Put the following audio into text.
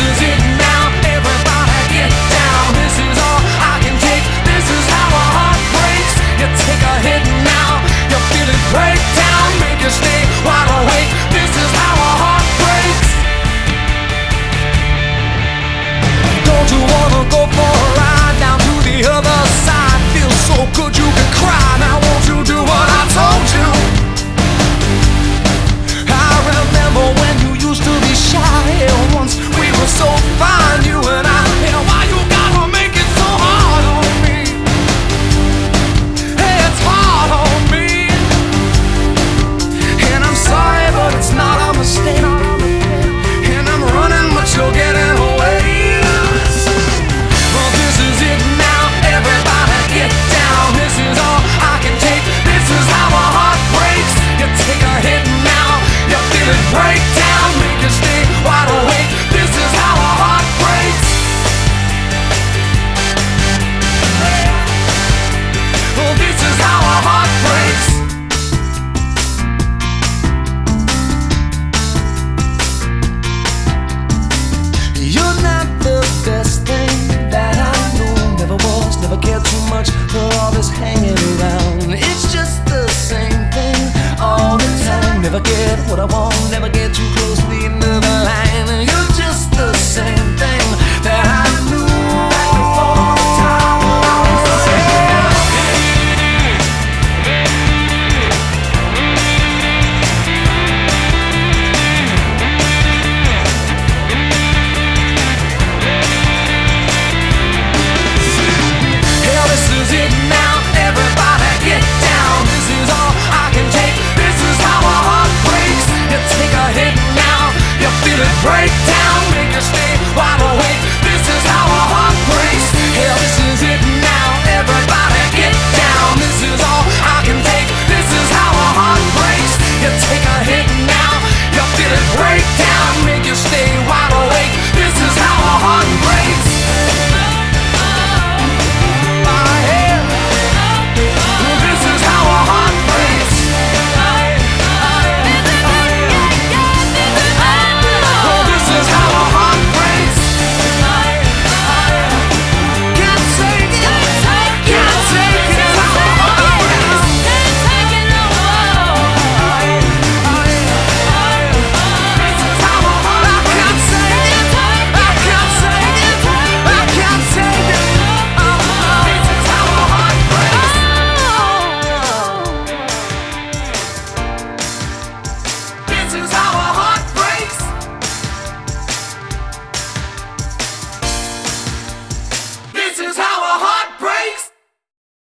is it now, everybody get down. This is all I can take, this is how a heart breaks. You take a hit now, you feel it break down, make you stay wide awake. This is how a heart breaks. Don't you wanna go for a ride down to the other side? Feels so good you can cry. Now won't you do what I told you? I remember when you used to be shy. Once we were so fine, you and I. Yeah, why you gotta make it so hard on me? Hey, it's hard on me. And I'm sorry, but it's not a mistake. And I'm running, but you're getting away. Well, this is it now, everybody get down. This is all I can take, this is how a heart breaks. You take a hit now, you feel it break down, make you stay wide awake. This is how a heart breaks. Well, this is how a heart breaks. You're not the best thing that I know. Never was, never cared too much for all this hanging around. It's just the same thing all the time. Never get what I want, never get too close